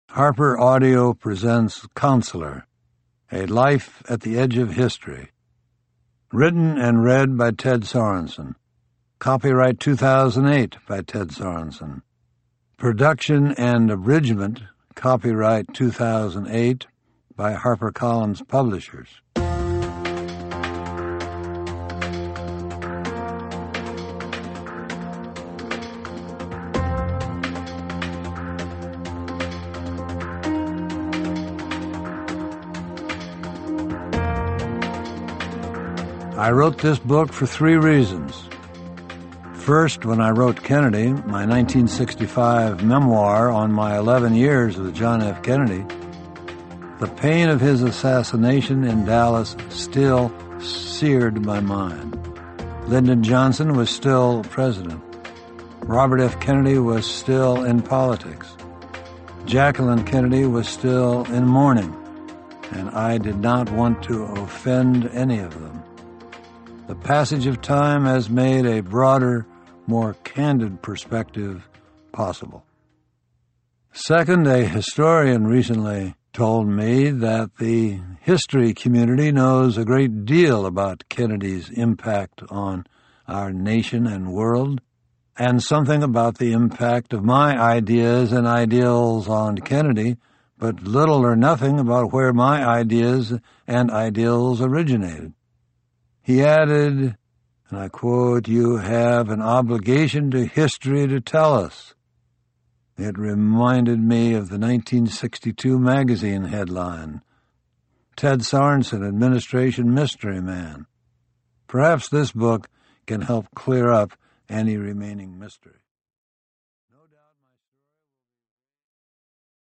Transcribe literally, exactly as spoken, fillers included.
Harper Audio presents Counselor, A Life at the Edge of History. Written and read by Ted Sorensen. Copyright two thousand eight by Ted Sorensen. Production and abridgment, copyright two thousand eight by HarperCollins Publishers. I wrote this book for three reasons. First, when I wrote Kennedy, my nineteen sixty-five memoir on my eleven years with John F. Kennedy, the pain of his assassination in Dallas still seared my mind. Lyndon Johnson was still president. Robert F. Kennedy was still in politics. Jacqueline Kennedy was still in mourning, and I did not want to offend any of them. The passage of time has made a broader, more candid perspective possible. Second, a historian recently told me that the history community knows a great deal about Kennedy's impact on our nation and world, and something about the impact of my ideas and ideals on Kennedy, but little or nothing about where my ideas and ideals originated. He added, and I quote, "You have an obligation to history to tell us." It reminded me of the nineteen sixty-two magazine headline, "Ted Sorensen, Administration Mystery Man." Perhaps this book can help clear up any remaining mystery.